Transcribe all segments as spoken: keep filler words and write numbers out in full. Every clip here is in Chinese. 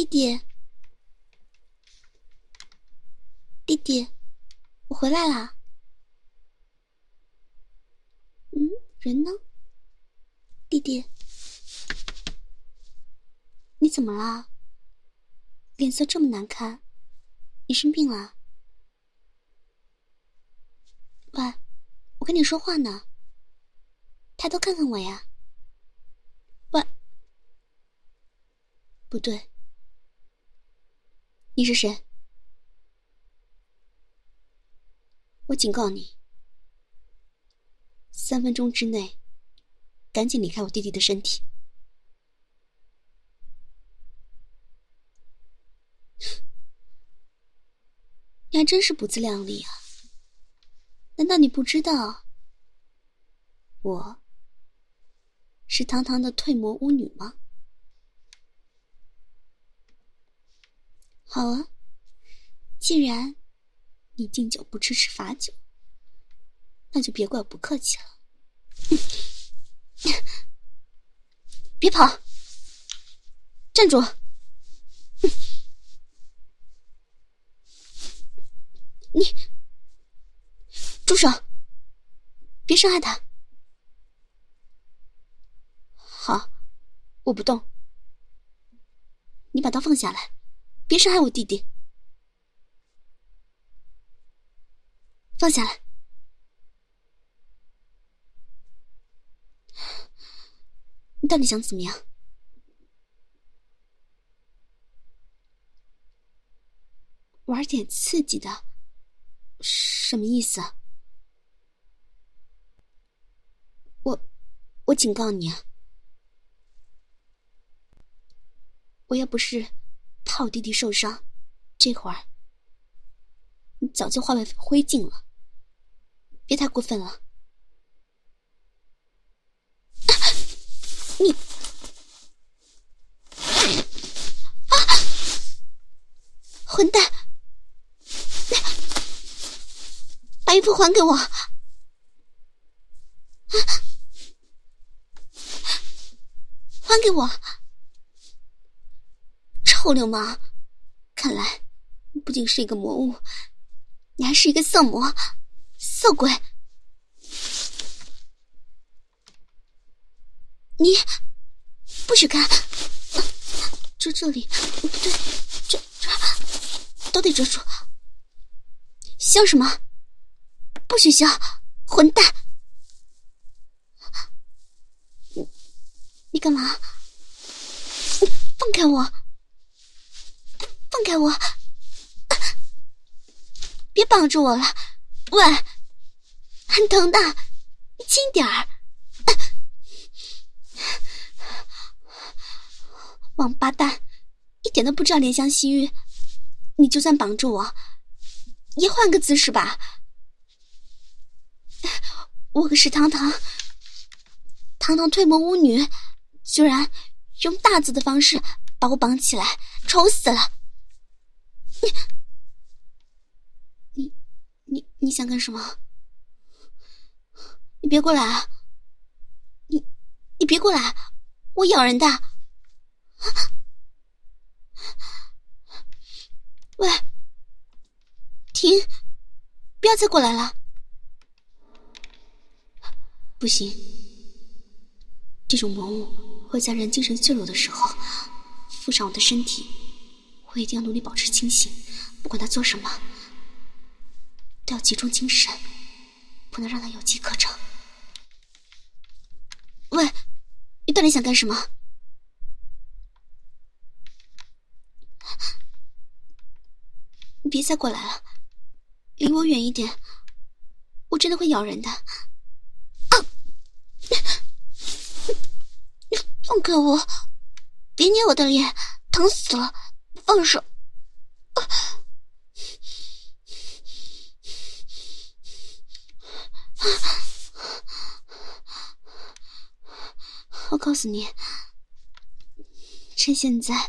弟，弟弟，我回来啦。嗯，人呢？弟弟，你怎么啦？脸色这么难看，你生病了？喂，我跟你说话呢，抬头看看我呀。喂，不对，你是谁？我警告你，三分钟之内赶紧离开我弟弟的身体。你还真是不自量力啊！难道你不知道我是堂堂的退魔巫女吗？好啊，既然你敬酒不吃吃罚酒，那就别怪我不客气了。别跑，站住！你住手，别伤害他。好，我不动。你把刀放下来，别伤害我弟弟。放下来。你到底想怎么样？玩点刺激的，什么意思啊？我我警告你啊，我要不是怕我弟弟受伤，这会儿你早就化为灰烬了。别太过分了。啊、你啊！混蛋！把衣服还给我！啊！还给我！臭流氓！看来你不仅是一个魔物，你还是一个色魔、色鬼！你不许看！遮这里，不对，这这都得遮住。笑什么？不许笑！混蛋！你你干嘛？你放开我！放开我！别绑住我了！喂，很疼的，你轻点儿！王八蛋，一点都不知道怜香惜玉，你就算绑住我，也换个姿势吧。我可是堂堂堂堂退魔巫女，居然用大字的方式把我绑起来，丑死了！你你你你想干什么？你别过来啊！你你别过来，我咬人的！喂，停！不要再过来了！不行，这种魔物会在人精神脆弱的时候附上我的身体，我一定要努力保持清醒，不管他做什么都要集中精神，不能让他有机可乘。喂，你到底想干什么？你别再过来了，离我远一点，我真的会咬人的。放开我！别捏我的脸，疼死了！放手！啊、我告诉你，趁现在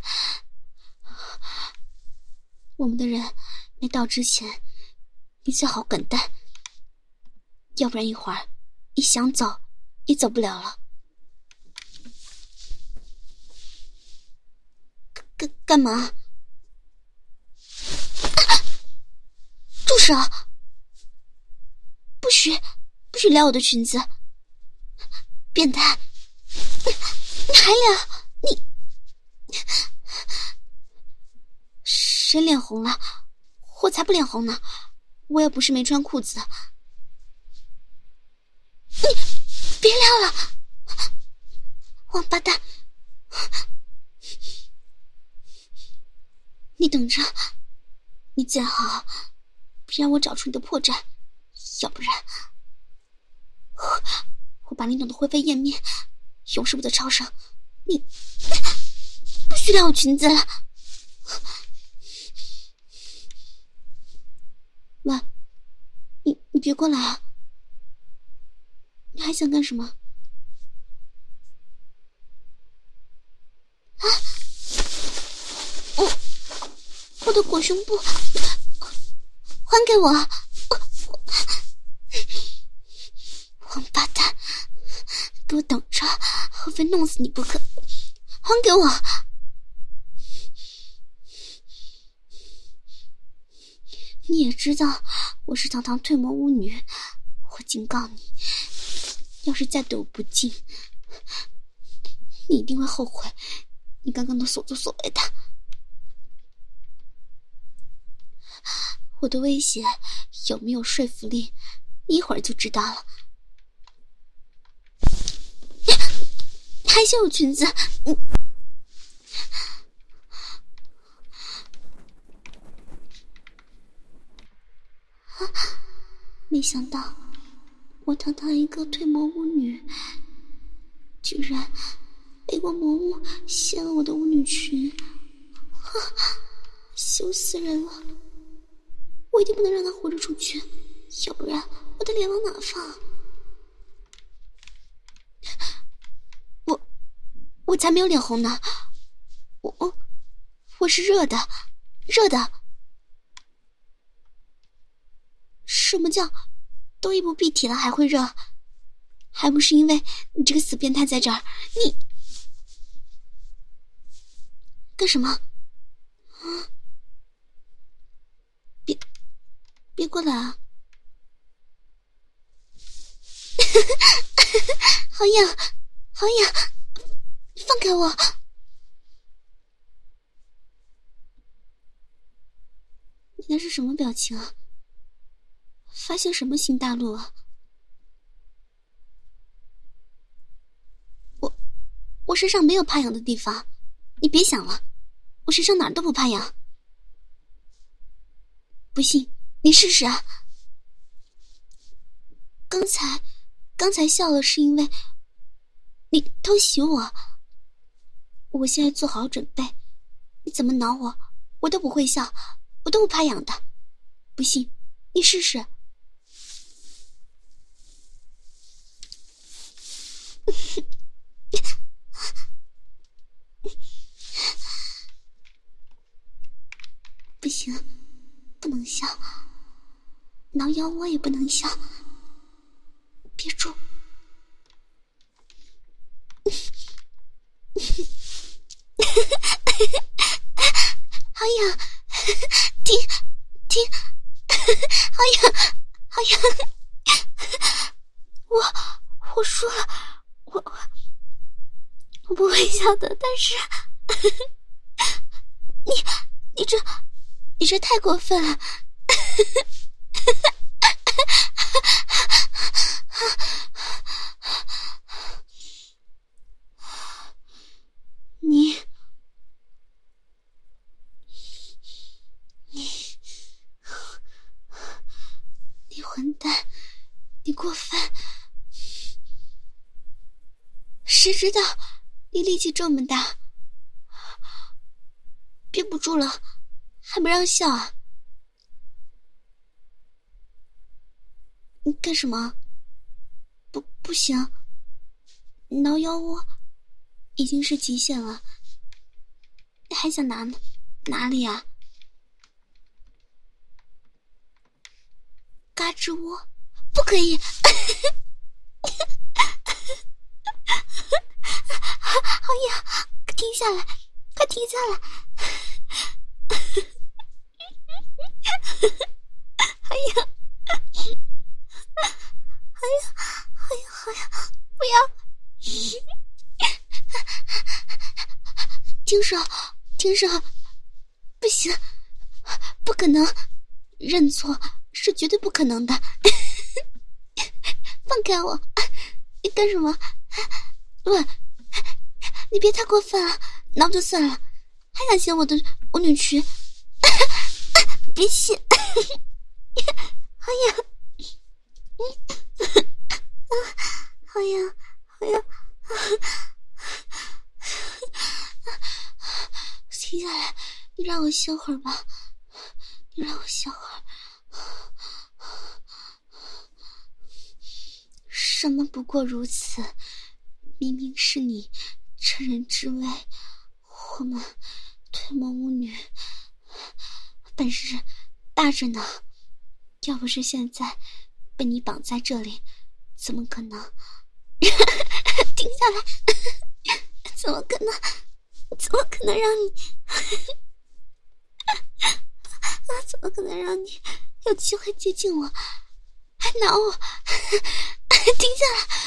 我们的人没到之前，你最好滚蛋，要不然一会儿你想走也走不了了。 干干嘛？啊、住手！不许不许撩我的裙子！变态！你你还撩？你谁脸红了？我才不脸红呢！我也不是没穿裤子。你别撩了，王八蛋！你等着，你最好别让我找出你的破绽，要不然我把你弄得灰飞烟灭，永世不得超生。你不许撩我裙子了！喂，你你别过来啊！你还想干什么？啊！我我的裹胸布，还给我！王八蛋，给我等着，我非弄死你不可！还给我！你也知道我是堂堂退魔巫女，我警告你，要是再对我不敬，你一定会后悔你刚刚的所作所为的。我的威胁有没有说服力，你一会儿就知道了。还想有裙子？你啊！没想到我堂堂一个退魔巫女，居然被我魔物掀了我的巫女裙，啊！羞死人了！我一定不能让她活着出去，要不然我的脸往哪放？我我才没有脸红呢，我我我是热的，热的。什么叫都衣不蔽体了还会热？还不是因为你这个死变态在这儿！你干什么？啊！别别过来啊！好痒，好痒！放开我！你那是什么表情啊？发现什么新大陆啊？我我身上没有怕痒的地方，你别想了，我身上哪儿都不怕痒。不信你试试啊！刚才刚才笑了是因为你偷袭我，我现在做好准备，你怎么挠我我都不会笑，我都不怕痒的。不信你试试。不行，不能笑，挠腰窝也不能笑，憋住。好痒，停停，好痒好痒！我我输了，我我不会笑的，但是你你这你这太过分了！你你你混蛋！你过分！谁知道你力气这么大，憋不住了，还不让笑啊？你干什么？不不行，挠腰窝已经是极限了，你还想拿哪里啊？嘎吱窝不可以！好痒，停下来，快停下来！ 哎呀，哎呀，哎呀，哎呀，不要！听说，听说，不行，不可能，认错是绝对不可能的。放开我！你干什么？喂，你别太过分了，挠就算了，还想掀我的舞女裙？别掀！哎呀，哎呀，哎呀，停下来，你让我歇会儿吧，你让我歇会儿。什么不过如此，明明是你趁人之危，我们推蒙舞女本事大着呢，要不是现在被你绑在这里，怎么可能？停下来！怎么可能？怎么可能让你？怎么可能让你有机会接近我，还挠我？停下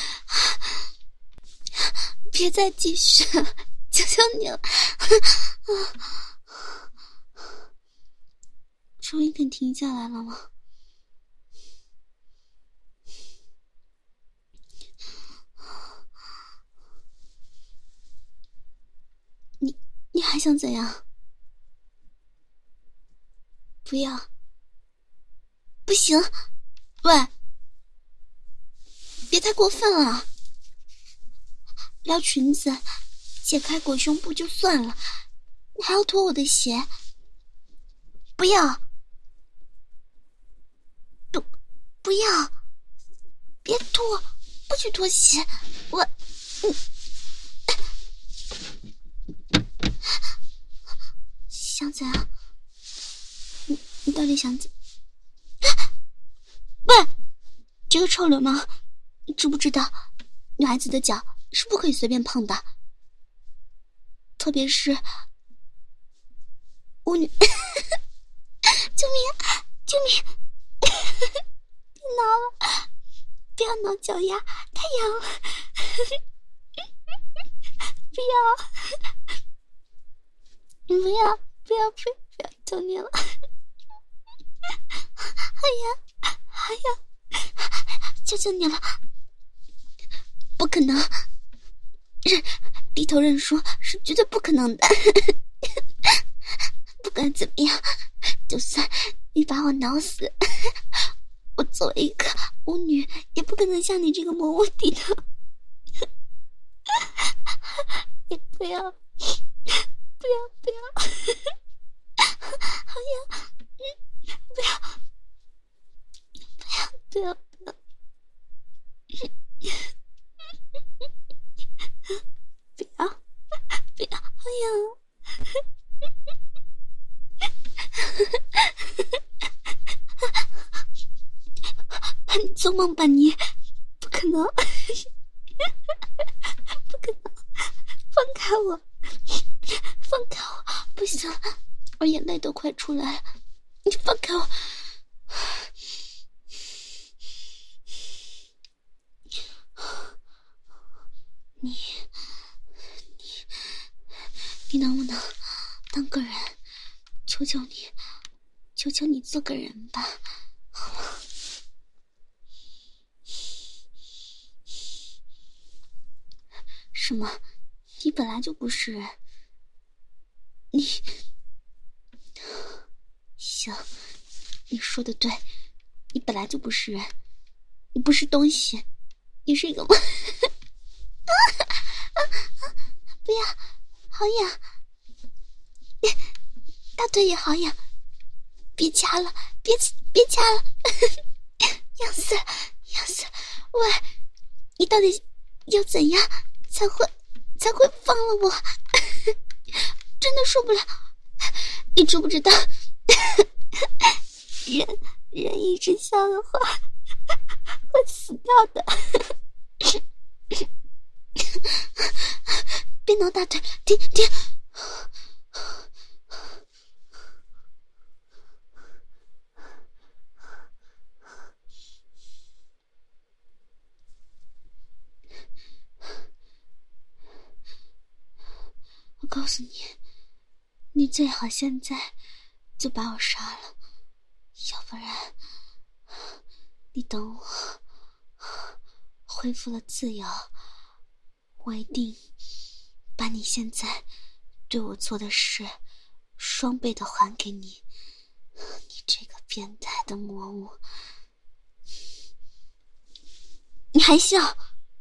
来！别再继续了，求求你了！终于肯停下来了吗？你你还想怎样？不要！不行！喂，别太过分了！撩裙子，解开裹胸布就算了，你还要脱我的鞋？不要！不，不要！别脱，不许脱鞋！我，你想怎样？你你到底想怎？喂，这个臭流氓，你知不知道，女孩子的脚是不可以随便碰的，特别是舞女。救命！救命！别挠了，不要挠脚丫，太痒了！不要！你不要！不要！不要！不要！求你了！哎呀！哎呀！求求你了！不可能！认低头认输是绝对不可能的。不管怎么样，就算你把我挠死，我作为一个舞女也不可能像你这个魔物低头。你不要，不要，不要！好痒！不要，不要，不要，不要！不要，不要！好痒！你做梦吧你！不可能！不可能！放开我！放开我！不行，我眼泪都快出来了！你放开我！你你你能不能当个人？求求你，求求你做个人吧，好吗？什么？你本来就不是人。你行，你说的对，你本来就不是人，你不是东西，你是一个梦。不要，好痒！大腿也好痒，别掐了，别别掐了，痒死了，痒死了！喂，你到底要怎样才会才会放了我？真的受不了！你知不知道，人人一直笑的话会死掉的。别挠大腿，停停！ 告诉你，你最好现在就把我杀了，要不然你等我恢复了自由，我一定把你现在对我做的事双倍的还给你。你这个变态的魔物，你还笑？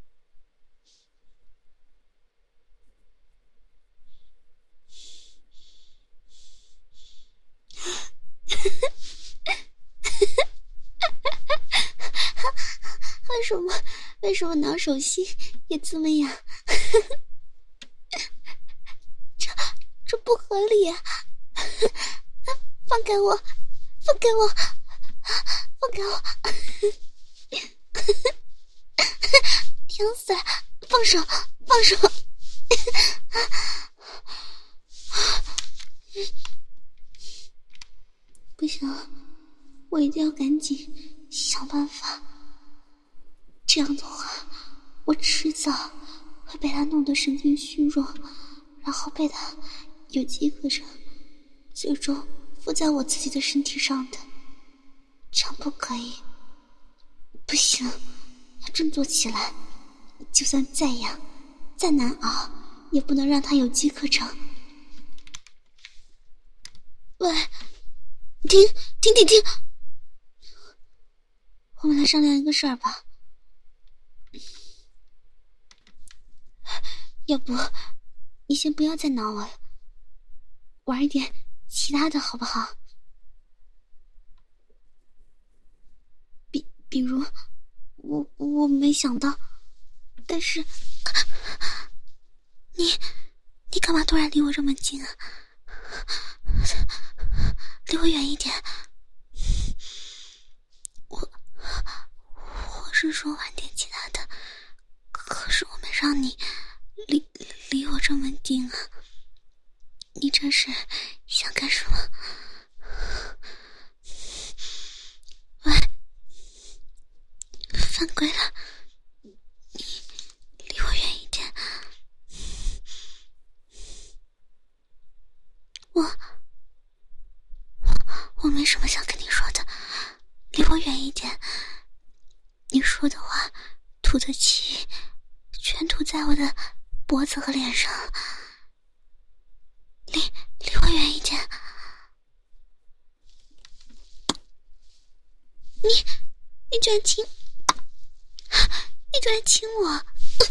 为什么为什么挠手心也这么痒？这这不合理啊！放开我，放开我，放开我！痒死了！放手，放手！不行，我一定要赶紧想办法。这样的话，我迟早会被他弄得神经虚弱，然后被他有机可乘，最终附在我自己的身体上的。这样不可以，不行，要振作起来。就算再痒再难熬，也不能让他有机可乘。喂，停停停停，我们来商量一个事儿吧。要不你先不要再挠我了，玩一点其他的好不好？比比如我我没想到，但是你你干嘛突然离我这么近啊？离我远一点。我我是说玩点其他的，可是我没让你离离我这么近啊！你这是想干什么？喂，犯规了！你离我远一点！我我我没什么想跟你说的，离我远一点！你说的话吐的气全吐在我的脖子和脸上，离离我远一点！你你居然亲，你居然亲我！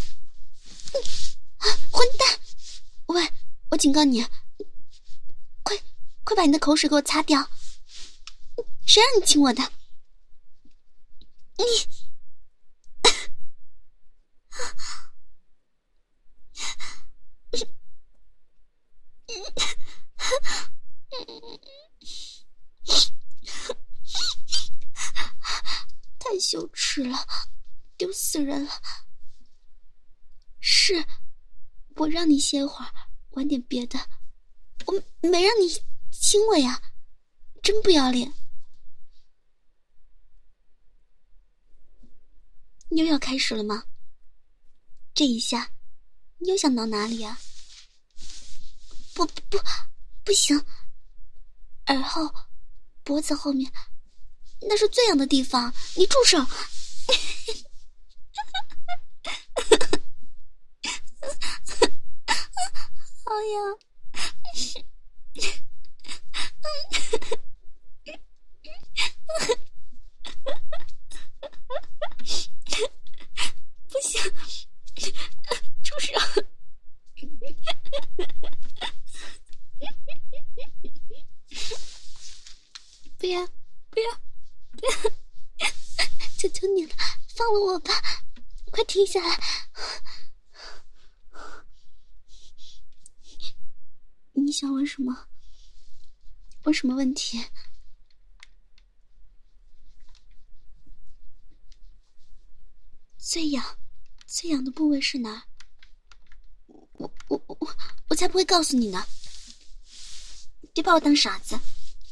混蛋！喂，我警告你，快快把你的口水给我擦掉！谁让你亲我的？你太羞耻了，丢死人了！是我让你歇会儿，玩点别的，我没让你亲我呀，真不要脸！你又要开始了吗？这一下你又想到哪里啊？不不不，不行！耳后、脖子后面，那是最痒的地方，你住手！好痒！不行，住手！不要不要不要！求求你了，放了我吧！快停下来！你想问什么？问什么问题？最痒最痒的部位是哪儿？我我我我才不会告诉你呢！别把我当傻子！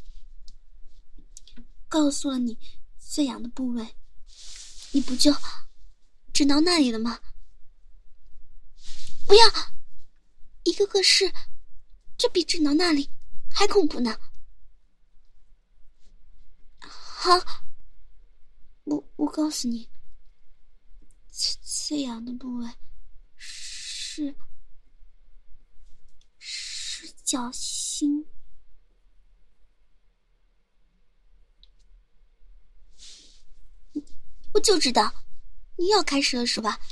告诉了你最痒的部位，你不就只挠那里了吗？不要！一个个试这比智能那里还恐怖呢。好，我我告诉你，最最痒的部位是是脚心。我就知道你要开始了是吧？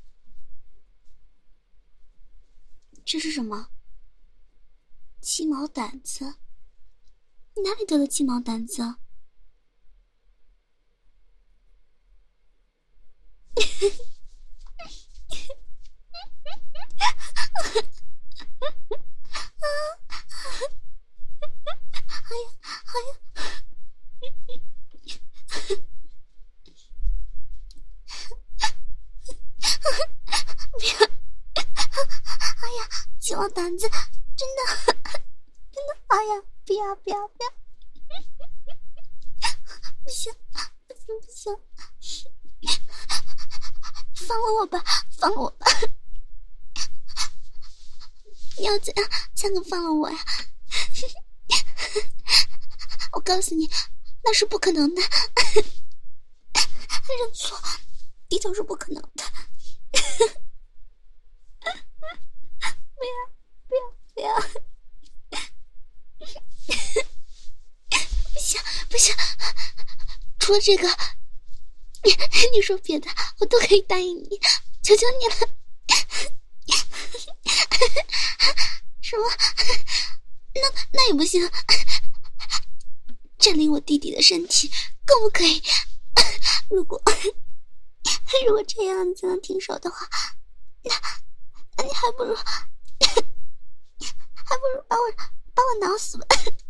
这是什么？鸡毛掸子？你哪里得了鸡毛掸子啊？哎呀哎呀！别！哎呀，鸡毛掸子，真的，真的！哎呀，不要不要不要！不行不行不行！放了我吧，放了我吧！你要怎样才能放了我呀？我告诉你，那是不可能的。认错，的确是不可能的。不要，不要，不要！不行，不行！除了这个，你你说别的，我都可以答应你，求求你了。什么？那那也不行。占领我弟弟的身体更不可以。如果如果这样才能停手的话，那那你还不如还不如把我把我挠死吧。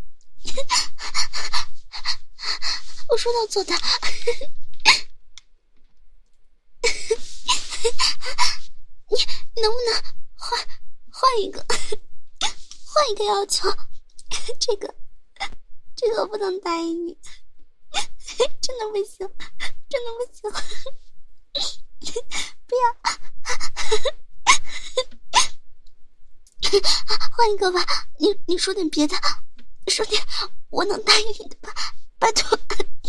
我说到做到。你你能不能换换一个换一个要求？这个这个我不能答应你，真的不行，真的不行。不要。换一个吧，你你说点别的，说点我能答应你的吧，拜托。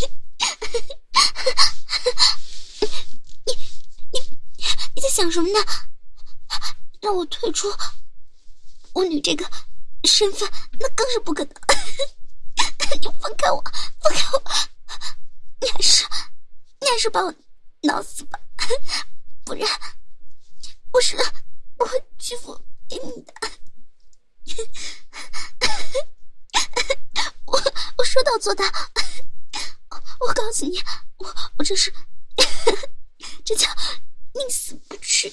你你你在想什么呢？让我退出巫女这个身份，那更是不可能。你放开我，放开我！你还是你还是把我挠死吧，不然我是我会屈服给你的。我我说到做到。我告诉你，我我这是这叫宁死不屈。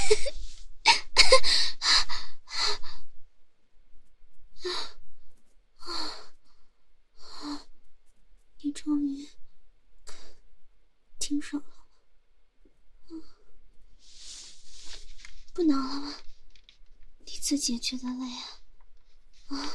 你终于停手了吗？嗯，不挠了吗？你自己也觉得累啊？啊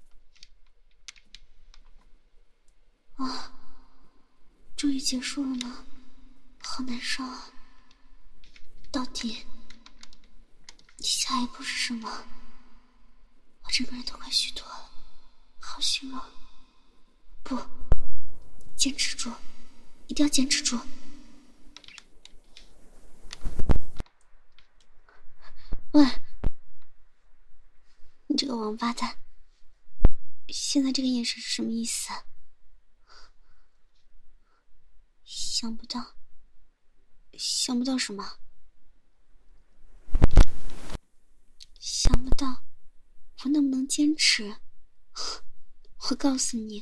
啊！终于结束了吗？好难受啊！到底下一步是什么？我整个人都快虚脱了，好虚弱。不，坚持住，一定要坚持住。喂，你这个王八蛋，现在这个眼神是什么意思啊？想不到，想不到什么？想不到我能不能坚持？我告诉你，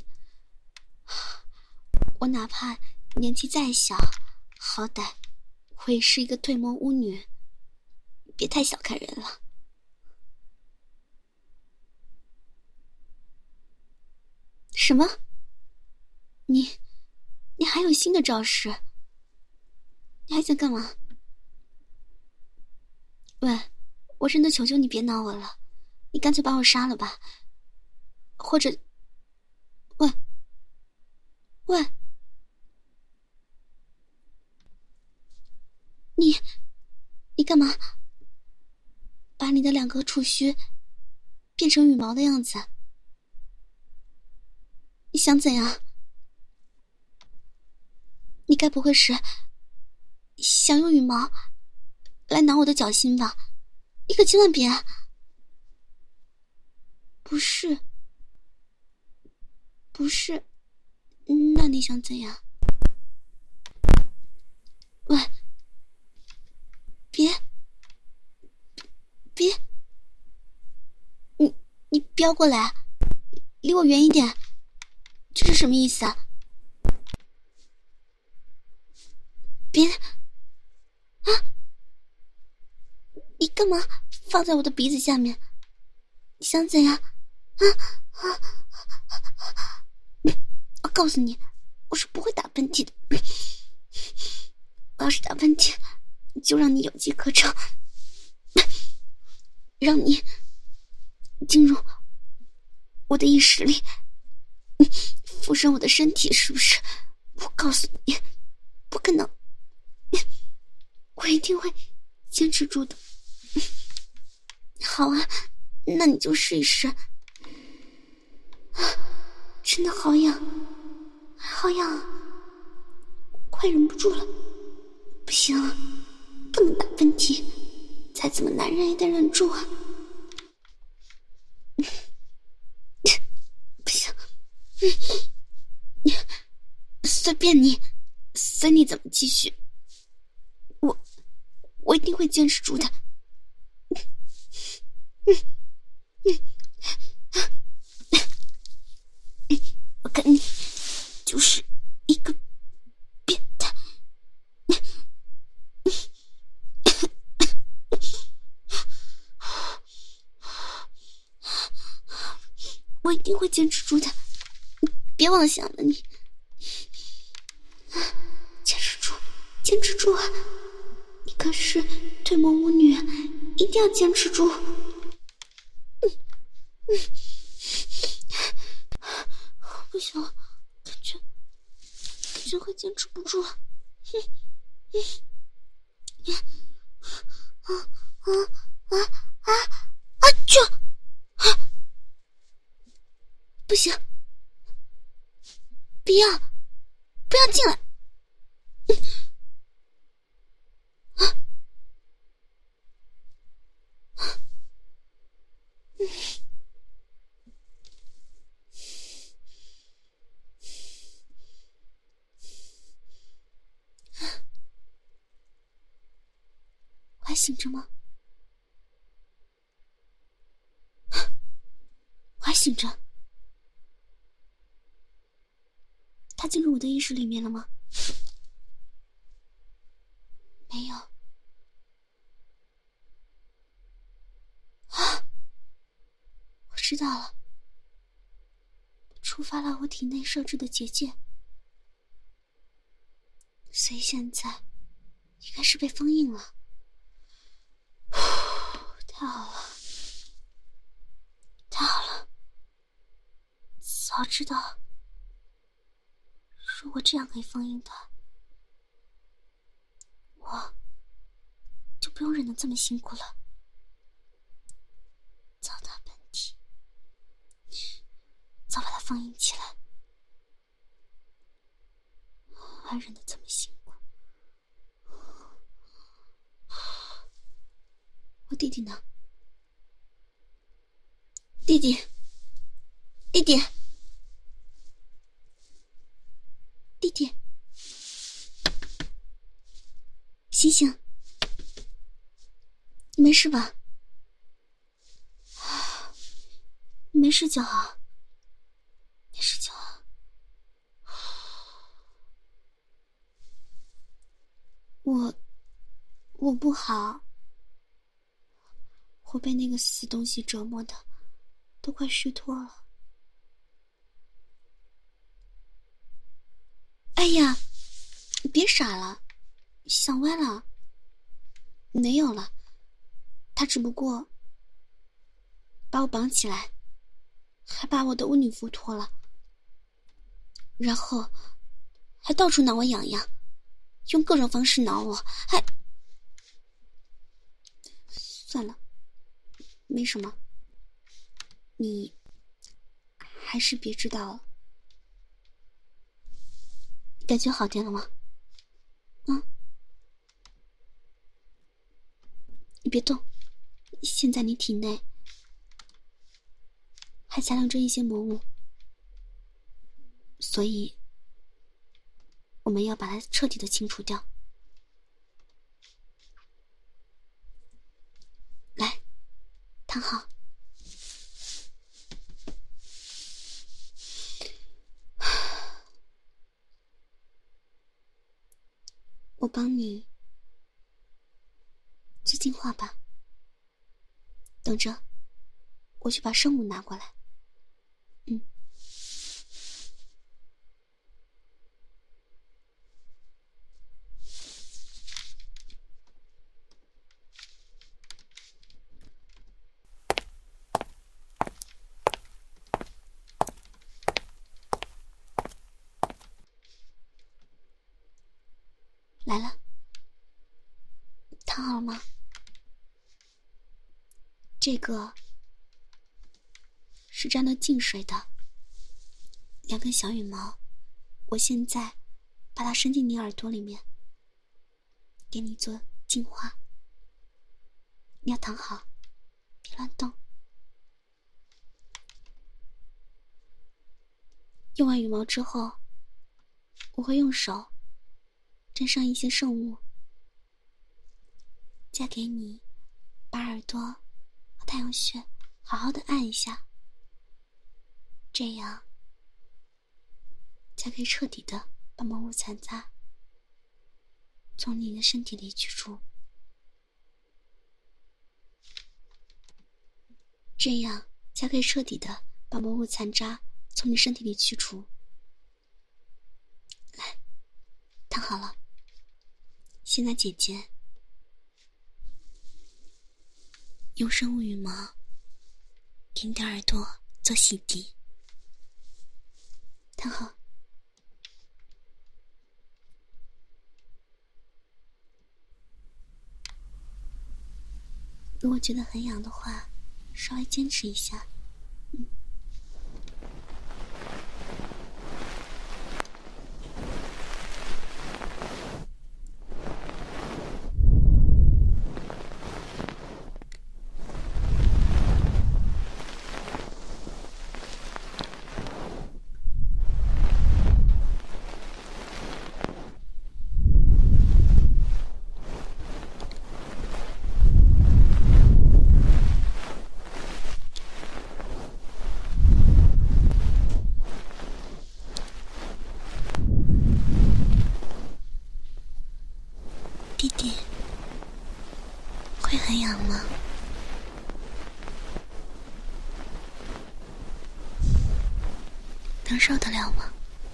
我哪怕年纪再小，好歹我也是一个退魔巫女，别太小看人了。什么？你你还有新的招式？你还想干嘛？喂，我真的求求你别挠我了，你干脆把我杀了吧，或者……喂喂，你你干嘛把你的两个触须变成羽毛的样子。你想怎样？你该不会是想用羽毛来挠我的脚心吧？你可千万别。不是，不是，那你想怎样？喂，别，别，你你不要过来，离我远一点。这是什么意思啊？别啊！你干嘛放在我的鼻子下面？你想怎样？啊啊！我告诉你，我是不会打喷嚏的。我要是打喷嚏，就让你有机可乘，让你进入我的意识里，附身我的身体，是不是？我告诉你，不可能，我一定会坚持住的。好啊，那你就试一试。真的好痒，好痒啊！快忍不住了，不行啊，不能打喷嚏，再怎么男人也得忍住啊！不行，随便你，随你怎么继续，我我一定会坚持住的。我看你就是一个变态。我一定会坚持住的，你别妄想了，你坚持住，坚持住啊！你可是对魔巫女，一定要坚持住。嗯嗯，不行了，感觉感觉快坚持不住了。嗯嗯啊啊啊啊啊！就啊！不行，不要，不要进来！啊！嗯。我还醒着吗？我还醒着。他进入我的意识里面了吗？没有。啊！我知道了，触发了我体内设置的结界，所以现在应该是被封印了。太好了，太好了！早知道，如果这样可以封印他，我就不用忍得这么辛苦了。早打喷嚏，早把它封印起来，还忍得这么辛苦。我弟弟呢？弟弟，弟弟，弟弟，醒醒！你没事吧？你没事就好，没事就好。我，我不好，我被那个死东西折磨的，都快虚脱了。哎呀，你别傻了，想歪了。没有了，他只不过把我绑起来，还把我的巫女服脱了，然后还到处挠我痒痒，用各种方式挠我，还……算了，没什么。 你还是别知道了。感觉好点了吗？嗯，你别动，现在你体内还残留着一些魔物，所以我们要把它彻底的清除掉。来，躺好。我帮你做净化吧。等着，我去把圣物拿过来。嗯。来了，躺好了吗？这个是沾了净水的两根小羽毛，我现在把它伸进你耳朵里面，给你做净化。你要躺好，别乱动。用完羽毛之后，我会用手沾上一些圣物，再给你把耳朵和太阳穴好好的按一下，这样才可以彻底的把魔物残渣从你的身体里取出，这样才可以彻底的把魔物残渣从你身体里去除。来，躺好了。现在姐姐用生物羽毛给你的耳朵做洗涤。躺好。如果觉得很痒的话，稍微坚持一下。嗯。弟弟，会很痒吗？能受得了吗？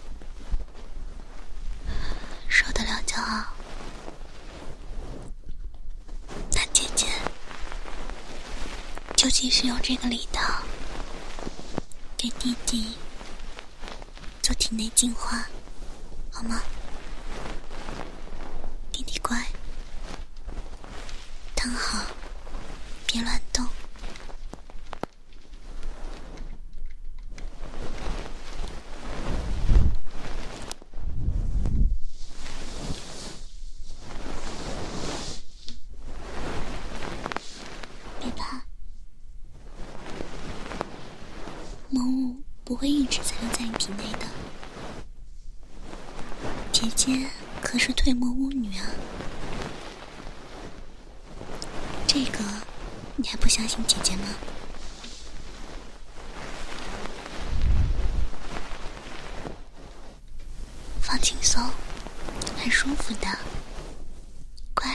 受得了就好。那姐姐就继续用这个力道给弟弟做体内净化，好吗？弟弟乖，躺好，别乱动。别怕，魔物不会一直残留在你体内的。姐姐可是退魔巫女啊，这个你还不相信姐姐吗？放轻松，很舒服的，乖。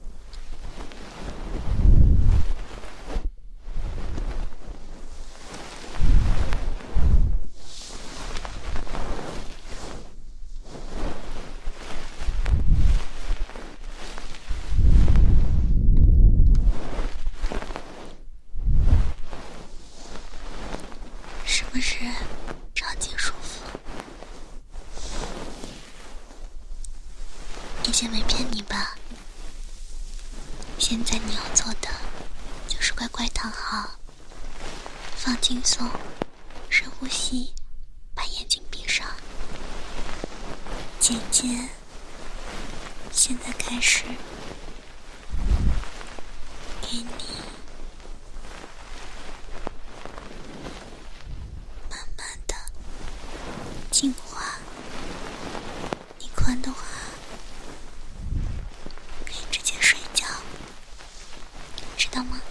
是不是超级舒服？以前没骗你吧？现在你要做的就是乖乖躺好， 放轻松，深呼吸，把眼睛闭上。姐姐，现在开始给你慢慢的净化。你困的话可以直接睡觉，知道吗？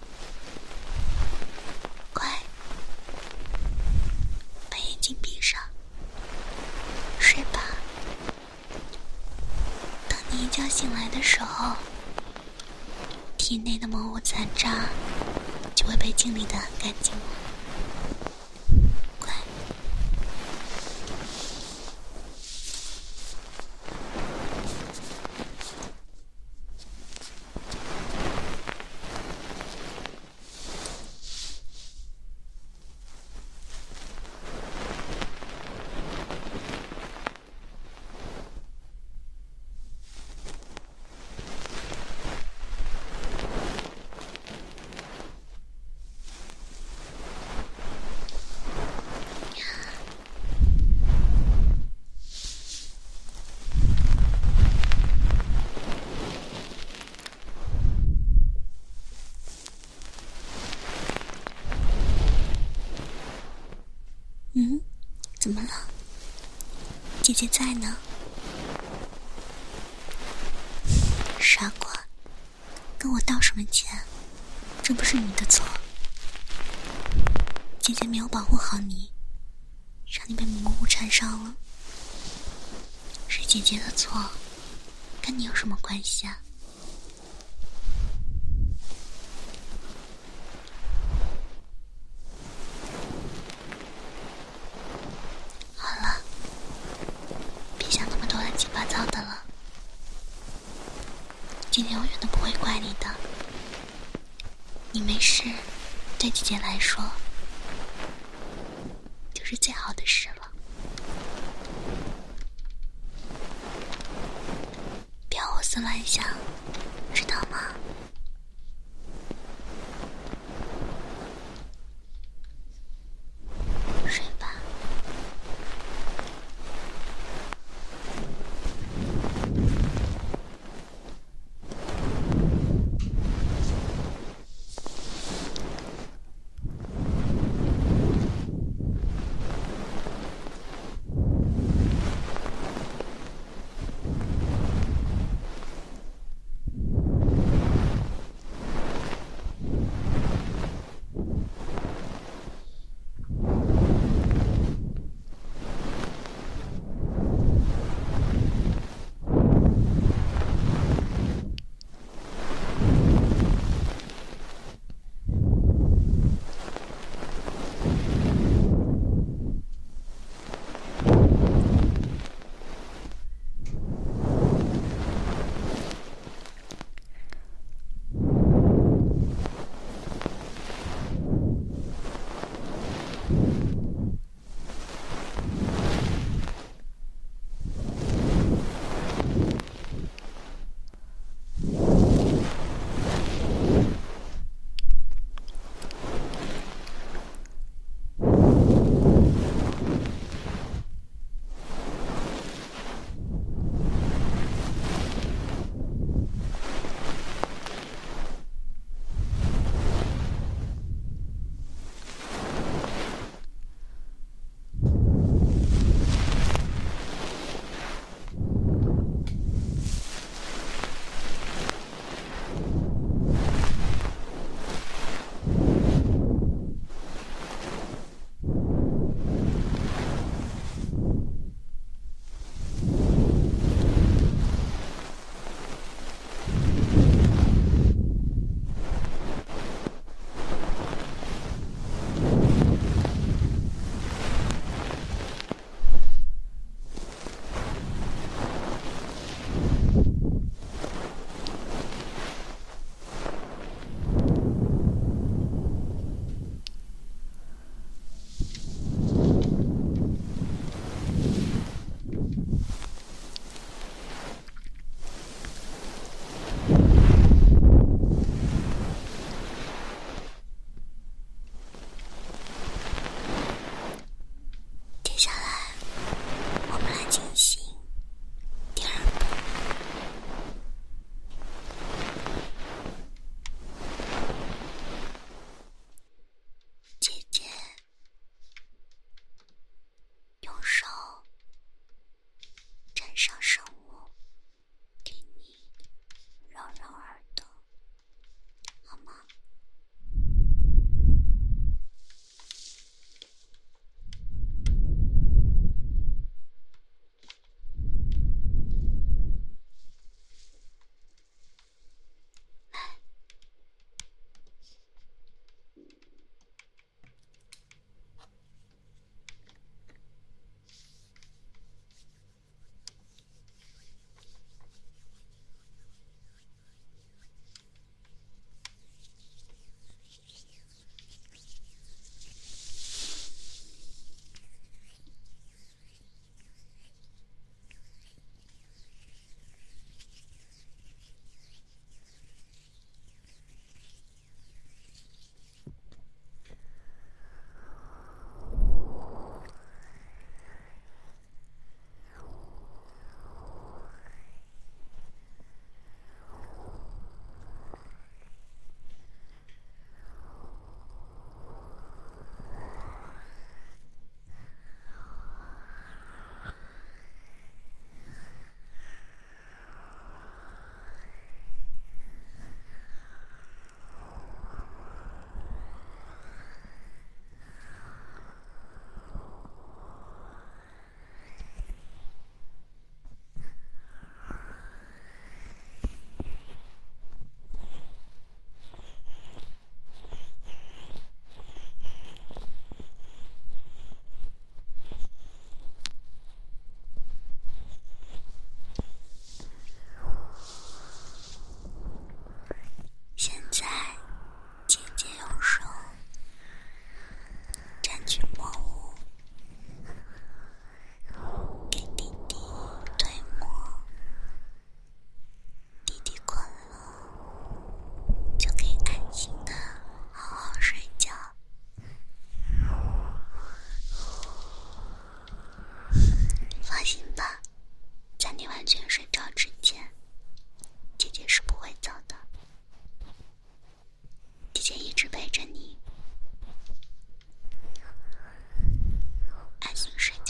乖，把眼睛闭上，睡吧。等你一觉醒来的时候，体内的魔物残渣就会被清理得很干净了。乖。嗯，怎么了？姐姐在呢。傻瓜，跟我道什么歉？这不是你的错。姐姐没有保护好你，让你被魔物缠上了，是姐姐的错，跟你有什么关系啊？好了，别想那么多乱七八糟的了。姐姐永远都不会怪你的，你没事，对姐姐来说就是最好的事了。不要胡思乱想，知道吗？睡吧。 姐姐是不会走的，姐姐一直陪着你，安心睡觉。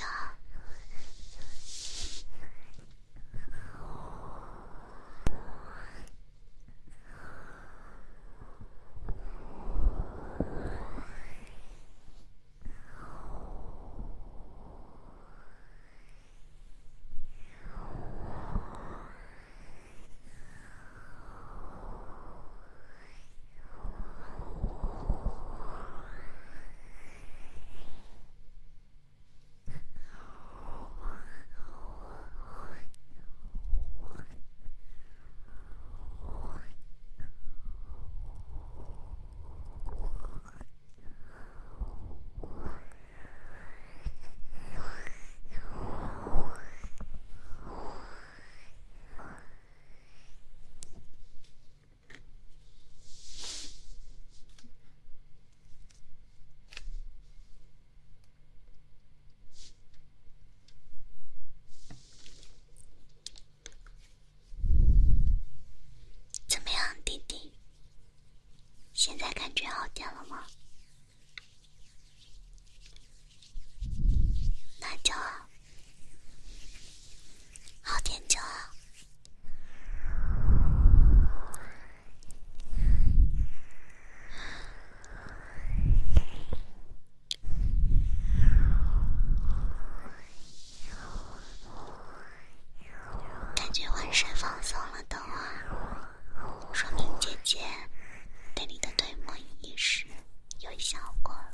怎么样，弟弟？现在感觉好点了吗？那就好，好点就好。感觉浑身放松了的话，说明姐姐对你的对摸仪式有效果了。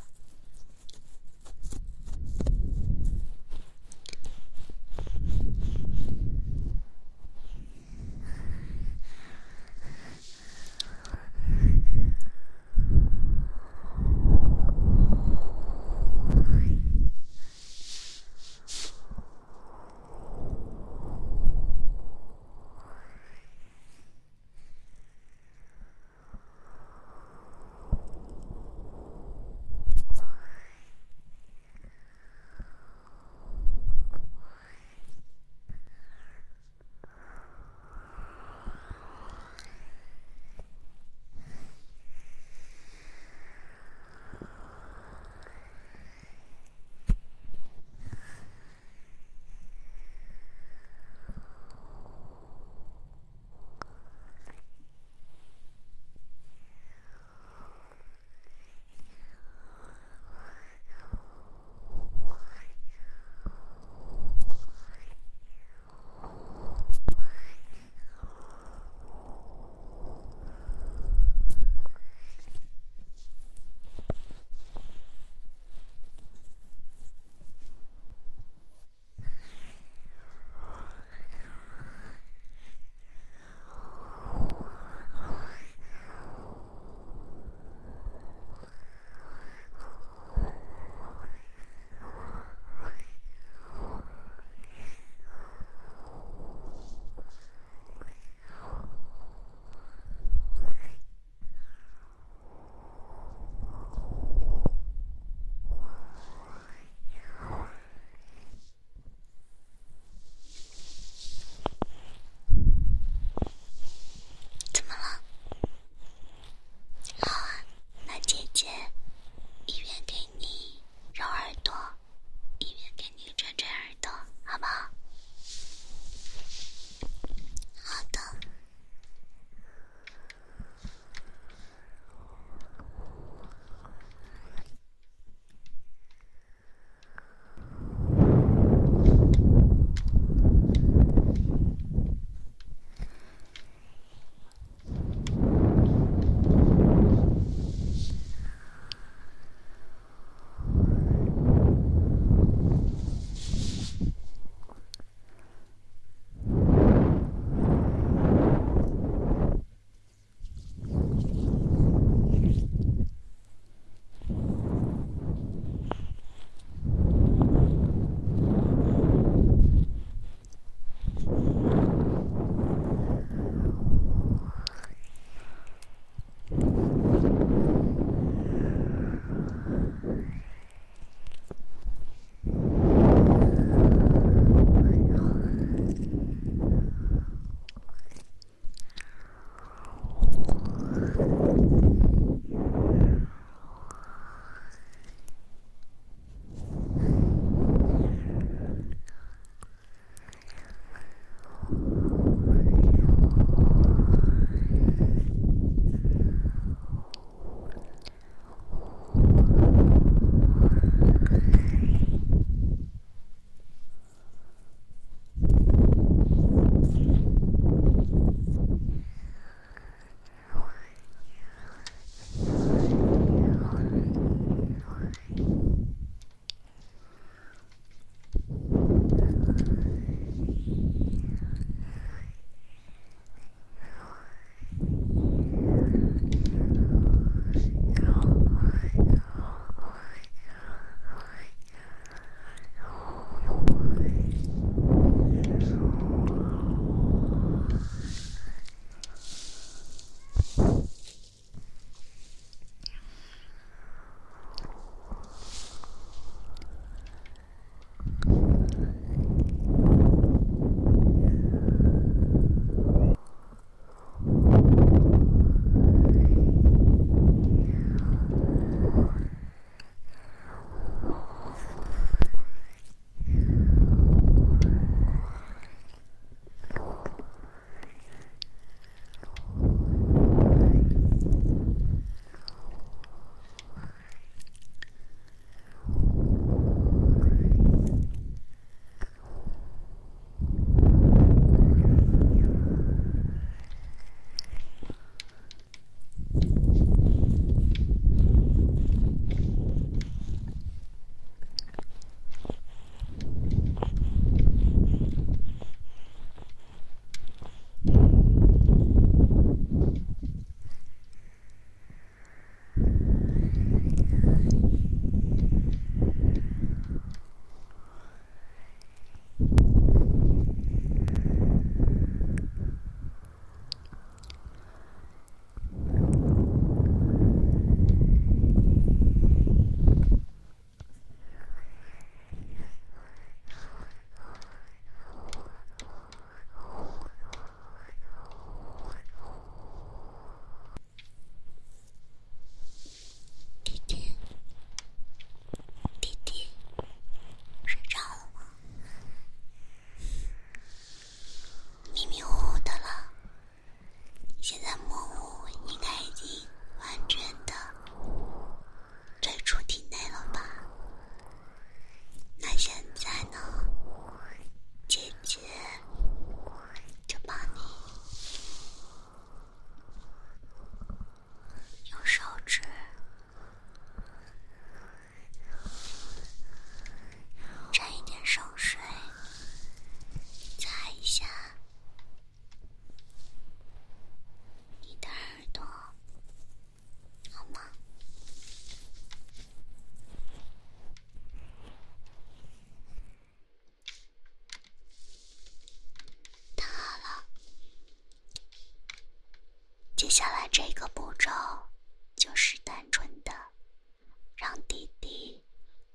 下来这个步骤就是单纯的让弟弟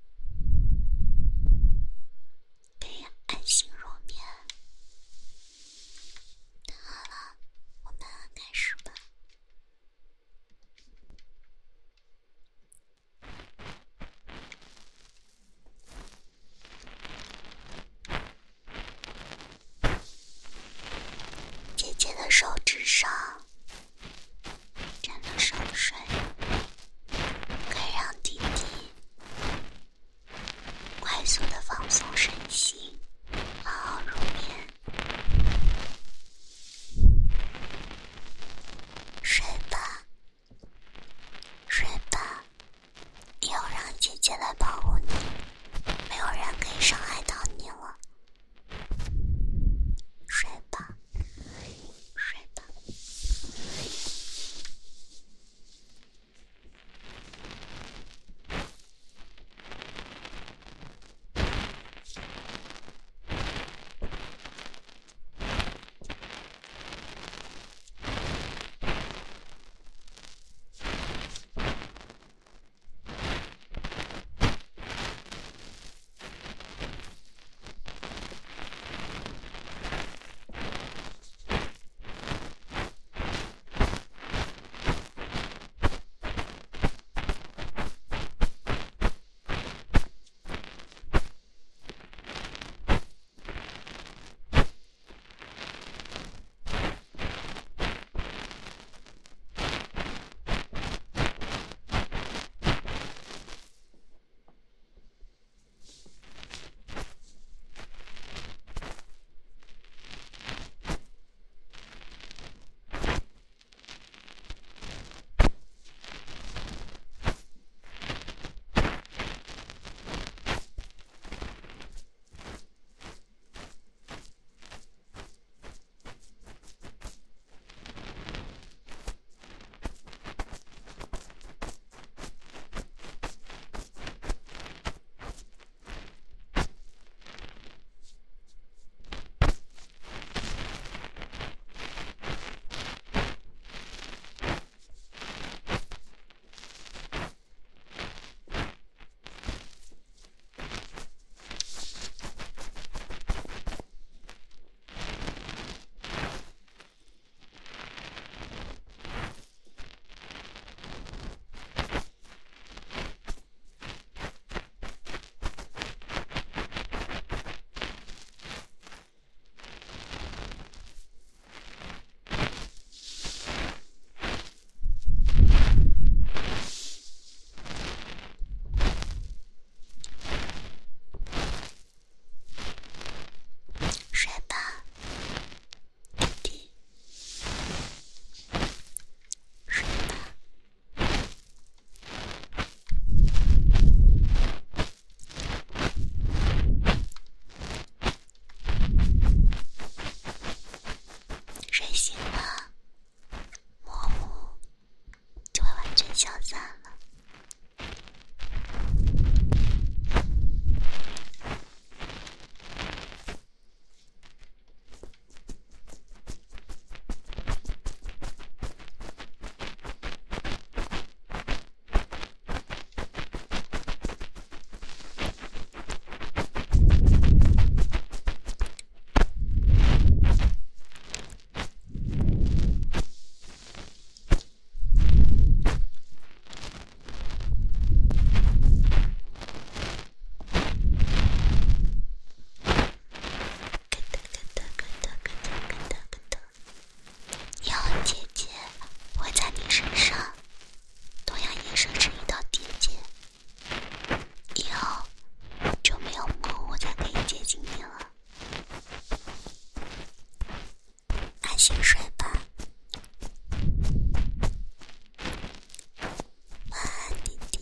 可以安心入眠。好了，我们开始吧。姐姐的手指上沾了手水，可以让弟弟快速的放松身心，好好入眠。睡吧，睡吧，以后让姐姐来保护你，没有人可以伤害到你了。睡吧，睡吧。睡吧，弟弟，睡吧。睡醒了，魔物就会完全消散了。以后姐姐会在你身上同样也设置一道结界，以后就没有魔物再可以接近你了。安心睡吧，晚安，弟弟。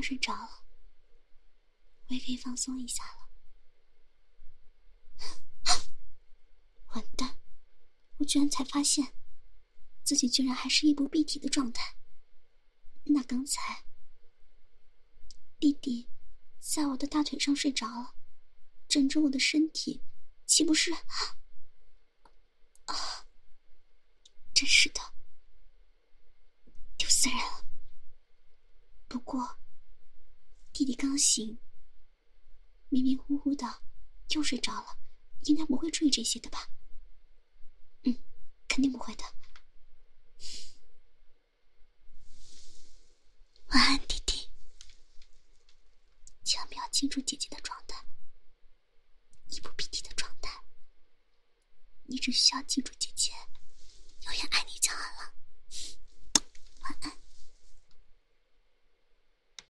睡着了，我也可以放松一下了。完蛋，我居然才发现自己居然还是衣不蔽体的状态。那刚才弟弟在我的大腿上睡着了，枕着我的身体，岂不是啊？真是的，丢死人了。不过弟弟刚醒，迷迷糊糊的又睡着了，应该不会注意这些的吧？嗯，肯定不会的。 晚安，弟弟。 千万不要记住姐姐的状态，衣不蔽体的状态。你只需要记住姐姐